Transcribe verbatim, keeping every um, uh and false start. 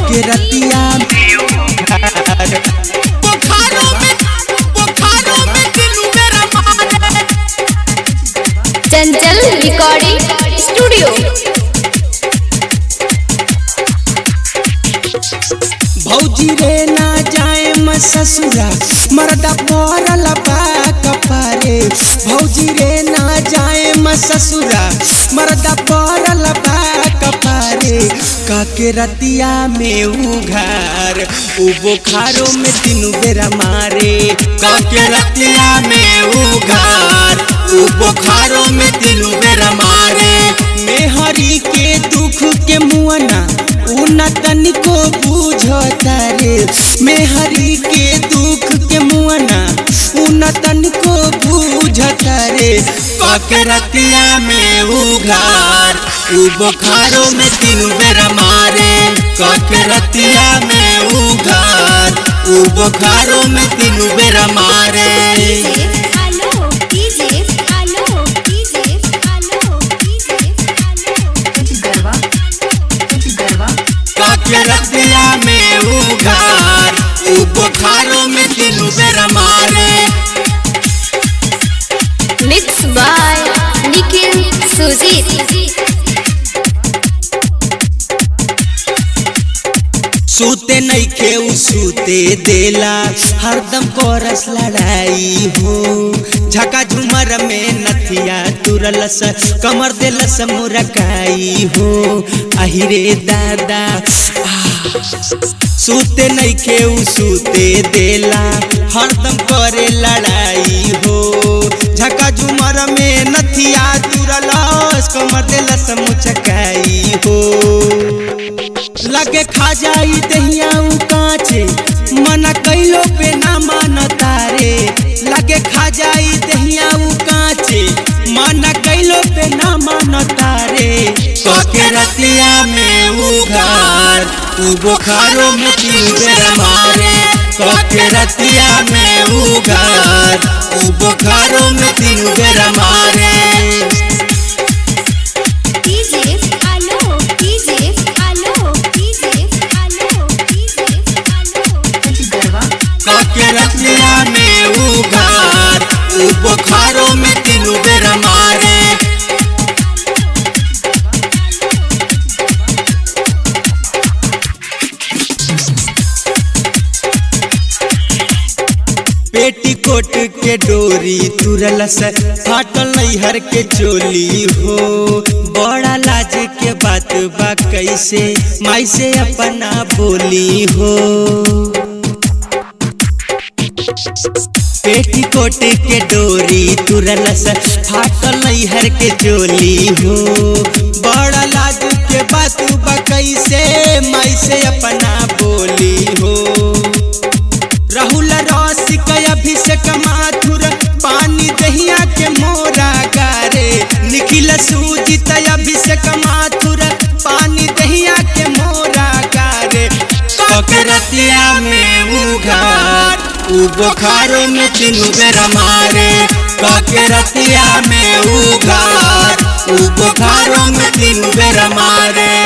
काके रतिया बुखारों में बुखारों में दिल मेरा मारे। चंचल रिकॉर्डिंग स्टूडियो। भौजी रे ना जाए म ससुरा मर्दा पड़ल बा कपारे। भौजी रे ना जाए म ससुरा मर्दा पड़ल बा कपारे। काके रतिया में उघार उ बुखारों में तीनों बेरा मारे। काके रतिया में उघार उ बुखारों में तीनों बेरा मारे। मेहरी के दुख के मुआना उ न तनिको बुझता रे। मेहरी के दुख के मुआना उ न तनिको बुझता रे। काके रतिया में उघार उ बुखारों में तीनों बेरा मारे। काके रतिया में उघार उ बुखारों में तीनों बेरा मारे। काके रतिया में उघार उ बुखारों में तीनों बेरा मारे। Mix by Nikhil Sujeet. सूते नहीं खेऊ सूते देला हरदम कोरस लड़ाई हो। झका झुमर में नथिया तुरलस कमर देलस मुरकाई हो। अहिरे दादा सूते नहीं खेऊ सूते देला हरदम करे लड़ाई हो। झका झुमर में नथिया तुरलस कमर देलस मुचकाई हो। लगे खा जाई दहिया उ कांचे मना कैलो पे ना मानता रे। लगे खा जाई दहिया उ कांचे मना कैलो पे ना मानता रे। काके रतिया में उघार उ बुखारों में तीनों बेरा मारे। काके रतिया में उघार उ बुखारों में तीनों बेरा मारे। काके रतिया में उघार उ बुखारों में तीनों बेरा मारे। पेटीकोट के डोरी तुरलस फाटल नैहर के चोली हो। बड़ा लाज के बात बा कैसे माई से अपना बोली हो। पेटीकोट के डोरी तुरलस फाटल नैहर के चोली हो। बड़ा लाज के बात बा कैसे माई से अपना बोली हो। राहुल रसिक अभिषेक माथुर पानी दहिया के मोरा गारे। निखिल सुजीत अभिषेक माथुर पानी दहिया के मोरा गारे। काके रतिया में उघार उ बुखारों में तीनों बेरा मारे। काके रतिया में उघार उ बुखारों में तीनों बेरा मारे।